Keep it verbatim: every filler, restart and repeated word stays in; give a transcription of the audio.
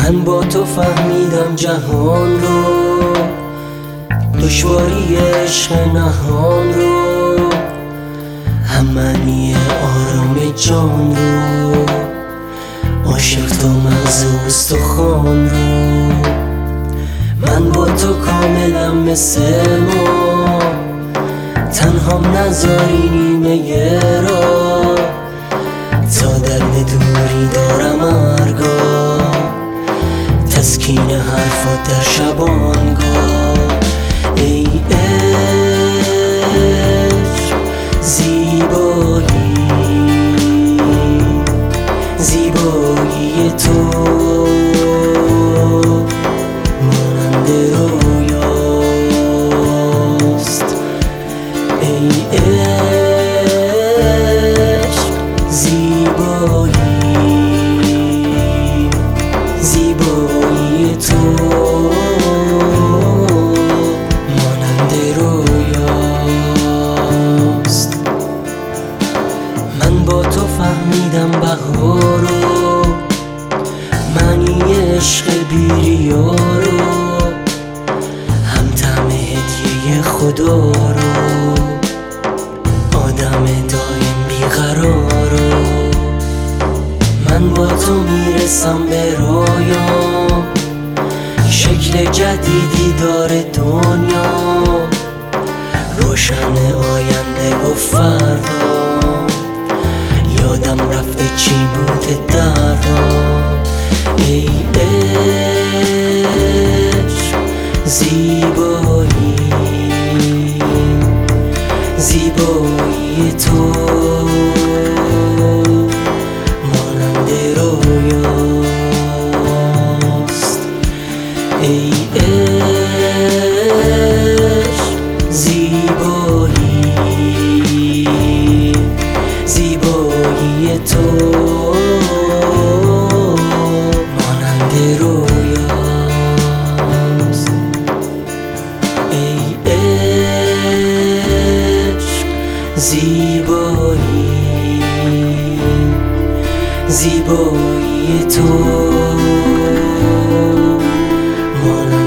من با تو فهمیدم جهان رو، دشواری عشق نهان رو، هم معنی آرام جان رو، عاشق تا مغز استخوان رو. من با تو کاملم مثل ما، تنهام نذاری نیمه را، تا درد دوری دارم ارگاه، تسکین حرفات در شبانگاه. ای عشق زیبایی، زیبایی تو مانند رویاست. ای عشق زیبایی، زیبایی تو مانند رویاست. من با تو فهمیدم بهار رو، معنی عشق بی‌ریا رو، هم طعم هدیه خدا رو، آدم دایم بیقرار رو. من با تو میرسم به رویام، شکل جدیدی داره دنیا، روشن آینده و فردا، یادم رفته چی بوده دردام. ای عشق زیبایی، زیبایی تو مانند رویاست. ای عشق زیبایی، زیبایی تو مانند رویاست. ای عشق زیبایی، زیبایی تو مانند